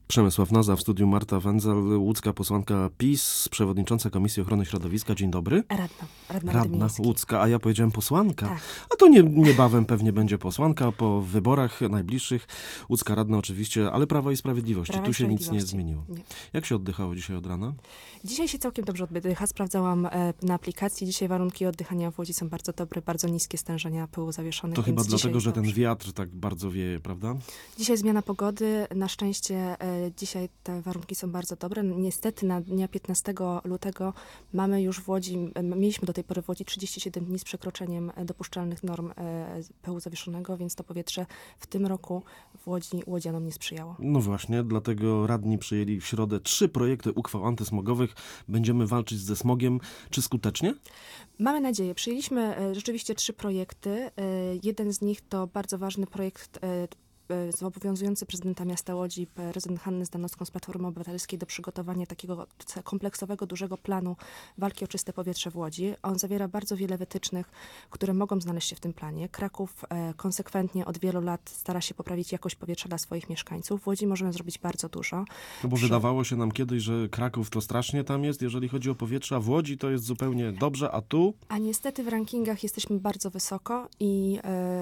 Przemysław Noza, w studiu Marta Wędzel, łódzka posłanka PiS, przewodnicząca Komisji Ochrony Środowiska. Dzień dobry. Radna łódzka, a ja powiedziałem posłanka. Tak. A to niebawem pewnie będzie posłanka po wyborach najbliższych. Łódzka radna oczywiście, ale Prawo i Sprawiedliwości. Tu się nic nie zmieniło. Nie. Jak się oddychało dzisiaj od rana? Dzisiaj się całkiem dobrze oddycha. Sprawdzałam na aplikacji. Dzisiaj warunki oddychania w Łodzi są bardzo dobre, bardzo niskie stężenia pyłu zawieszonych. To chyba dlatego, że ten dobrze. wiatr tak bardzo wieje, prawda? Dzisiaj zmiana pogody. Na szczęście dzisiaj te warunki są bardzo dobre. Niestety na dnia 15 lutego mamy już w Łodzi, mieliśmy do tej pory w Łodzi 37 dni z przekroczeniem dopuszczalnych norm pyłu zawieszonego, więc to powietrze w tym roku w Łodzi łodzianom nie sprzyjało. No właśnie, dlatego radni przyjęli w środę 3 projekty uchwał antysmogowych. Będziemy walczyć ze smogiem. Czy skutecznie? Mamy nadzieję. Przyjęliśmy rzeczywiście 3 projekty. Jeden z nich to bardzo ważny projekt zobowiązujący prezydenta miasta Łodzi, prezydent Hannę Zdanowską z Platformy Obywatelskiej do przygotowania takiego kompleksowego, dużego planu walki o czyste powietrze w Łodzi. On zawiera bardzo wiele wytycznych, które mogą znaleźć się w tym planie. Kraków konsekwentnie od wielu lat stara się poprawić jakość powietrza dla swoich mieszkańców. W Łodzi możemy zrobić bardzo dużo. No bo wydawało się nam kiedyś, że Kraków to strasznie tam jest, jeżeli chodzi o powietrze, a w Łodzi to jest zupełnie dobrze, a tu? A niestety w rankingach jesteśmy bardzo wysoko i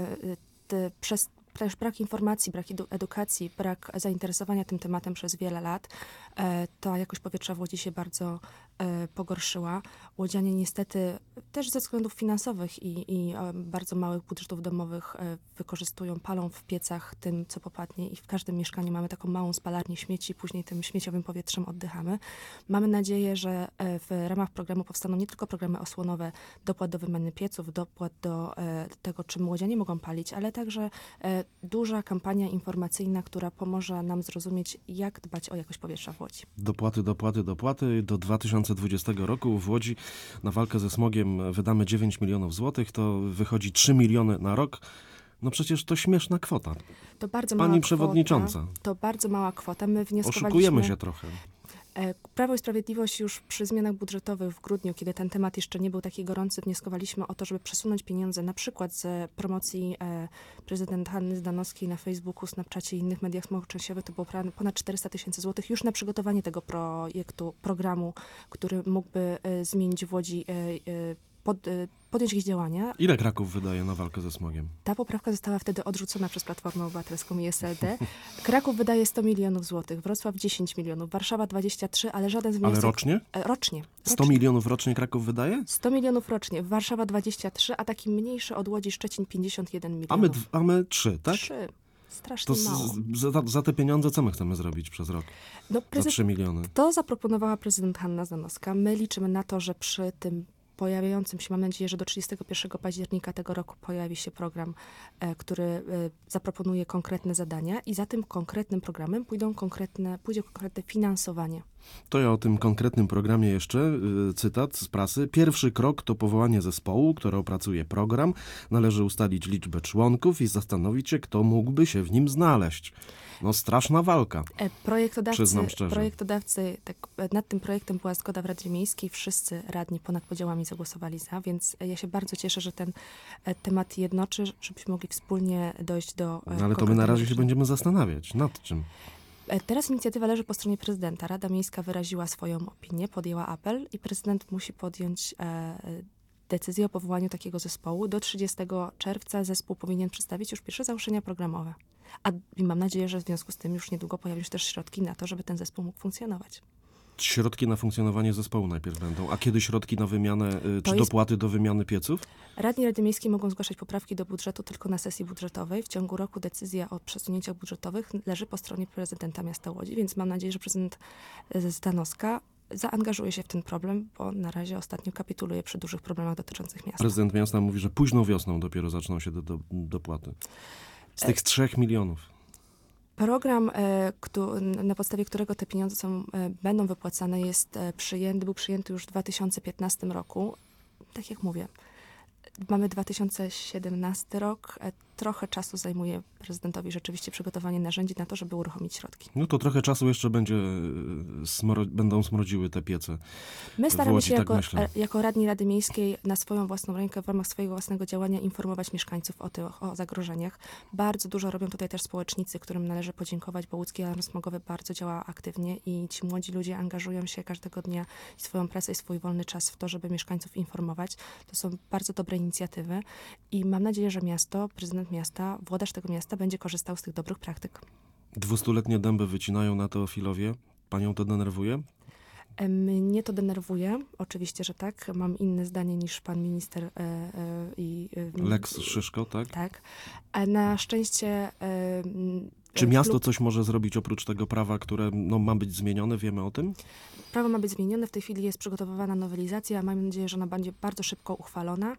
przez też brak informacji, brak edukacji, brak zainteresowania tym tematem przez wiele lat, ta jakość powietrza w Łodzi się bardzo pogorszyła. Łodzianie niestety też ze względów finansowych i bardzo małych budżetów domowych palą w piecach tym, co popadnie i w każdym mieszkaniu mamy taką małą spalarnię śmieci, później tym śmieciowym powietrzem oddychamy. Mamy nadzieję, że w ramach programu powstaną nie tylko programy osłonowe, dopłat do wymiany pieców, dopłat do tego, czym łodzianie mogą palić, ale także duża kampania informacyjna, która pomoże nam zrozumieć, jak dbać o jakość powietrza w Łodzi. Dopłaty. Do 2020 roku w Łodzi na walkę ze smogiem wydamy 9 milionów złotych. To wychodzi 3 miliony na rok. No przecież to śmieszna kwota. To bardzo Pani mała przewodnicząca. Kwota, to bardzo mała kwota. My wnioskowaliśmy... Oszukujemy się trochę. Prawo i Sprawiedliwość już przy zmianach budżetowych w grudniu, kiedy ten temat jeszcze nie był taki gorący, wnioskowaliśmy o to, żeby przesunąć pieniądze na przykład z promocji prezydent Hanny Zdanowskiej na Facebooku, Snapchacie i innych mediach społecznościowych. To było ponad 400 000 złotych już na przygotowanie tego programu, który mógłby zmienić w Łodzi, podjąć jakieś działania. Ile Kraków wydaje na walkę ze smogiem? Ta poprawka została wtedy odrzucona przez Platformę Obywatelską i SLD. Kraków wydaje 100 milionów złotych, Wrocław 10 milionów, Warszawa 23, ale żaden z wniosków... Ale rocznie? Rocznie. 100 milionów rocznie Kraków wydaje? 100 milionów rocznie, Warszawa 23, a taki mniejszy od Łodzi Szczecin 51 milionów. A my 3, tak? 3. Strasznie To mało. za te pieniądze co my chcemy zrobić przez rok? No, Za 3 miliony. To zaproponowała prezydent Hanna Zdanowska. My liczymy na to, że przy tym pojawiającym się, mam nadzieję, że do 31 października tego roku pojawi się program, który zaproponuje konkretne zadania i za tym konkretnym programem pójdzie konkretne finansowanie. To ja o tym konkretnym programie jeszcze, cytat z prasy. Pierwszy krok to powołanie zespołu, który opracuje program. Należy ustalić liczbę członków i zastanowić się, kto mógłby się w nim znaleźć. No straszna walka, przyznam szczerze. Projektodawcy, nad tym projektem była zgoda w Radzie Miejskiej. Wszyscy radni ponad podziałami zagłosowali za, więc ja się bardzo cieszę, że ten temat jednoczy, żebyśmy mogli wspólnie dojść do... No ale to my na razie się będziemy zastanawiać. Nad czym? Teraz inicjatywa leży po stronie prezydenta. Rada Miejska wyraziła swoją opinię, podjęła apel i prezydent musi podjąć decyzję o powołaniu takiego zespołu. Do 30 czerwca zespół powinien przedstawić już pierwsze założenia programowe. I mam nadzieję, że w związku z tym już niedługo pojawią się też środki na to, żeby ten zespół mógł funkcjonować. Środki na funkcjonowanie zespołu najpierw będą. A kiedy środki na wymianę, czy dopłaty do wymiany pieców? Radni Rady Miejskiej mogą zgłaszać poprawki do budżetu tylko na sesji budżetowej. W ciągu roku decyzja o przesunięciach budżetowych leży po stronie prezydenta miasta Łodzi, więc mam nadzieję, że prezydent Zdanowska zaangażuje się w ten problem, bo na razie ostatnio kapituluje przy dużych problemach dotyczących miasta. Prezydent miasta mówi, że późną wiosną dopiero zaczną się dopłaty. Z tych 3 milionów. Program, na podstawie którego te pieniądze będą wypłacane, był przyjęty już w 2015 roku. Tak jak mówię, mamy 2017 rok. trochę czasu zajmuje prezydentowi rzeczywiście przygotowanie narzędzi na to, żeby uruchomić środki. No to trochę czasu jeszcze będą smrodziły te piece. My w staramy Łodzi, się tak myślę. jako radni Rady Miejskiej na swoją własną rękę, w ramach swojego własnego działania informować mieszkańców o zagrożeniach. Bardzo dużo robią tutaj też społecznicy, którym należy podziękować, bo Łódzki Alarm Smogowy bardzo działa aktywnie i ci młodzi ludzie angażują się każdego dnia i swoją pracę i swój wolny czas w to, żeby mieszkańców informować. To są bardzo dobre inicjatywy i mam nadzieję, że miasto, prezydent miasta, włodarz tego miasta będzie korzystał z tych dobrych praktyk. 200-letnie dęby wycinają na Teofilowie. Panią to denerwuje? Mnie to denerwuje, oczywiście, że tak. Mam inne zdanie niż pan minister. Lex Szyszko, tak? Tak. A na szczęście... Czy miasto coś może zrobić oprócz tego prawa, które ma być zmienione? Wiemy o tym? Prawo ma być zmienione. W tej chwili jest przygotowywana nowelizacja. Mam nadzieję, że ona będzie bardzo szybko uchwalona.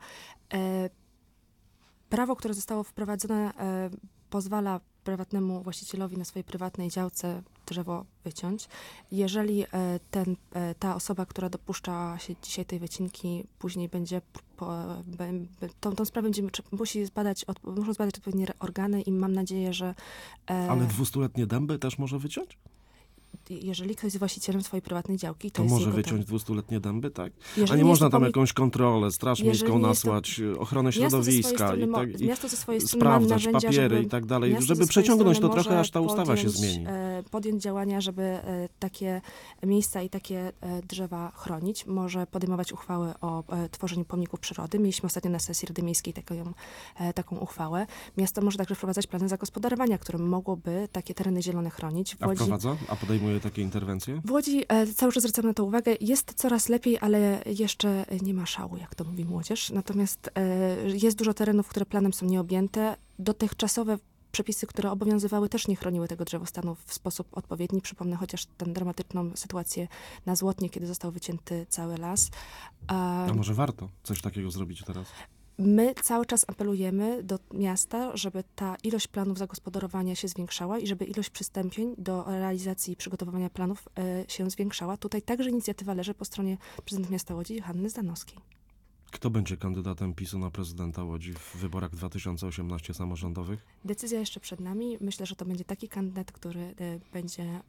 Prawo, które zostało wprowadzone, pozwala prywatnemu właścicielowi na swojej prywatnej działce drzewo wyciąć. Jeżeli ta osoba, która dopuszcza się dzisiaj tej wycinki, później będzie tą sprawę muszą zbadać odpowiednie organy i mam nadzieję, że... Ale 200-letnie dęby też może wyciąć? Jeżeli ktoś jest właścicielem swojej prywatnej działki, to jest może jego wyciąć 200-letnie dęby, tak? Jeżeli A nie można tam pomnik- jakąś kontrolę, straż Jeżeli miejską jest to- nasłać, ochronę Miasto ze swojej środowiska strony i miasto ze swojej strony ma sprawdzać narzędzia, papiery i tak dalej, miasto żeby ze swojej przeciągnąć to strony trochę, aż ta może ustawa się zmieni. podjąć działania, żeby takie miejsca i takie drzewa chronić. Może podejmować uchwały o tworzeniu pomników przyrody. Mieliśmy ostatnio na sesji Rady Miejskiej taką uchwałę. Miasto może także wprowadzać plany zagospodarowania, które mogłoby takie tereny zielone chronić. A wprowadza? A podejmuje takie interwencje? W Łodzi cały czas zwracamy na to uwagę. Jest coraz lepiej, ale jeszcze nie ma szału, jak to mówi młodzież. Natomiast jest dużo terenów, które planem są nieobjęte. Dotychczasowe przepisy, które obowiązywały, też nie chroniły tego drzewostanu w sposób odpowiedni. Przypomnę chociaż tę dramatyczną sytuację na Złotnie, kiedy został wycięty cały las. A może warto coś takiego zrobić teraz? My cały czas apelujemy do miasta, żeby ta ilość planów zagospodarowania się zwiększała i żeby ilość przystąpień do realizacji i przygotowywania planów się zwiększała. Tutaj także inicjatywa leży po stronie prezydenta miasta Łodzi, Hanny Zdanowskiej. Kto będzie kandydatem PiS-u na prezydenta Łodzi w wyborach 2018 samorządowych? Decyzja jeszcze przed nami. Myślę, że to będzie taki kandydat, który będzie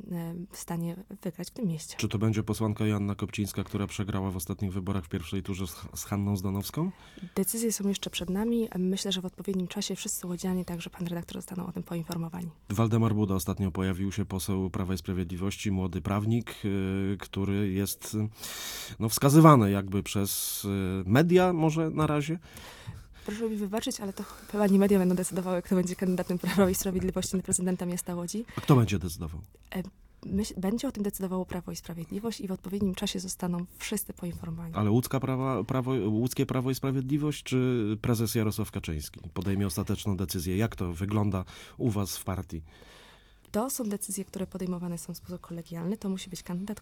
w stanie wygrać w tym mieście. Czy to będzie posłanka Joanna Kopcińska, która przegrała w ostatnich wyborach w pierwszej turze z Hanną Zdanowską? Decyzje są jeszcze przed nami. Myślę, że w odpowiednim czasie wszyscy łodzianie, także pan redaktor, zostaną o tym poinformowani. Waldemar Buda, ostatnio pojawił się poseł Prawa i Sprawiedliwości, młody prawnik, który jest wskazywany jakby przez media może na razie. Proszę mi wybaczyć, ale to chyba nie media będą decydowały, kto będzie kandydatem Prawa i Sprawiedliwości na prezydenta miasta Łodzi. A kto będzie decydował? Będzie o tym decydowało Prawo i Sprawiedliwość i w odpowiednim czasie zostaną wszyscy poinformowani. Ale łódzkie Prawo i Sprawiedliwość czy prezes Jarosław Kaczyński podejmie ostateczną decyzję? Jak to wygląda u was w partii? To są decyzje, które podejmowane są w sposób kolegialny. To musi być kandydat,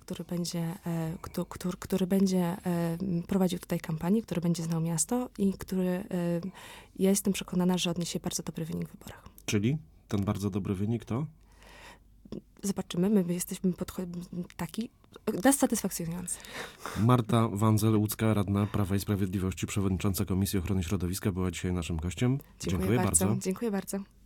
który będzie prowadził tutaj kampanię, który będzie znał miasto i który, ja jestem przekonana, że odniesie bardzo dobry wynik w wyborach. Czyli ten bardzo dobry wynik to? Zobaczymy. My jesteśmy taki satysfakcjonujący. Marta Wandzel, łódzka radna Prawa i Sprawiedliwości, przewodnicząca Komisji Ochrony Środowiska, była dzisiaj naszym gościem. Dziękuję bardzo. Dziękuję bardzo.